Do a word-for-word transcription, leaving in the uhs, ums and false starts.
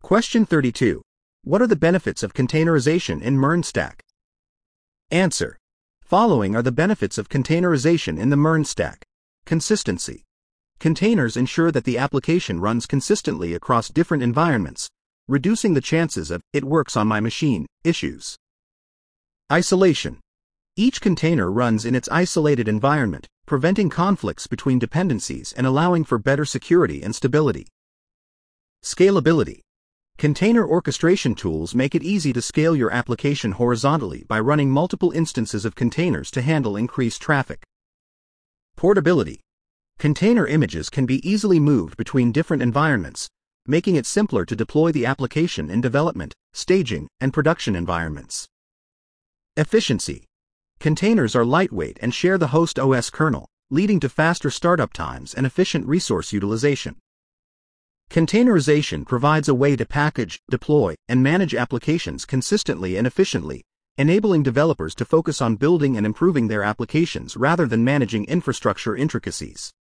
Question thirty-two. What are the benefits of containerization in MERN stack? Answer. Following are the benefits of containerization in the MERN stack. Consistency. Containers ensure that the application runs consistently across different environments, reducing the chances of "it works on my machine" issues. Isolation. Each container runs in its isolated environment, preventing conflicts between dependencies and allowing for better security and stability. Scalability. Container orchestration tools make it easy to scale your application horizontally by running multiple instances of containers to handle increased traffic. Portability. Container images can be easily moved between different environments, making it simpler to deploy the application in development, staging, and production environments. Efficiency. Containers are lightweight and share the host O S kernel, leading to faster startup times and efficient resource utilization. Containerization provides a way to package, deploy, and manage applications consistently and efficiently, enabling developers to focus on building and improving their applications rather than managing infrastructure intricacies.